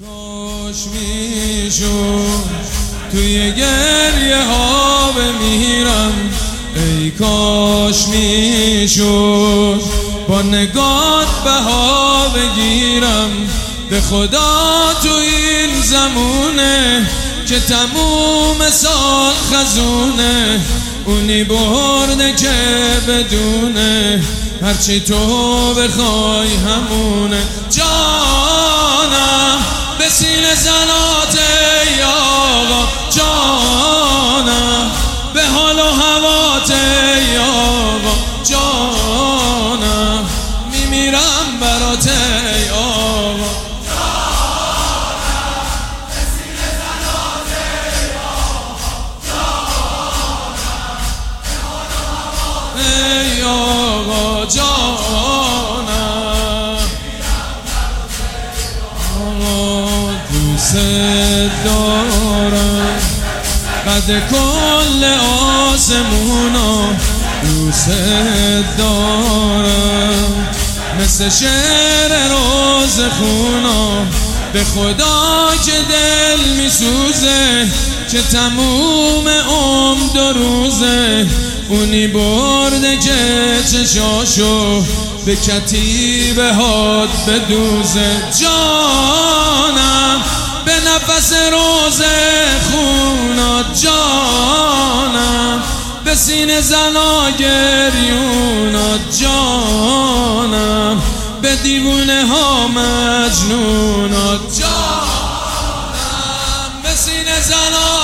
کاش میشد توی گریه ها بمیرم، ای کاش میشد با نگات بها بگیرم. به خدا تو این زمونه که تموم سال خزونه، اونی برده که بدونه هرچی تو بخوای همونه. جانم به سینه زنات ای آقا، جانم به حال و هوات ای آقا، جانم میمیرم برات ای آقا. ای آقا جانم آقا دوست دارم، قد کل آسمونا دوست دارم، مثل شعر روز خونا. به خدا که دل میسوزه که تموم عمر 2 روزه، اونی برده که چشاشو به کتیبه هات بدوزه. جانم به نفس روز خونات، جانم به سینه زنا گریونات، جانم به دیوونه ها مجنونات، جانم به سینه زنا